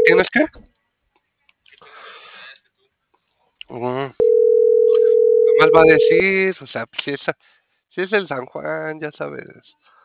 tienes que? Mm, Nomás va a decir, o sea, si es el San Juan, ya sabes.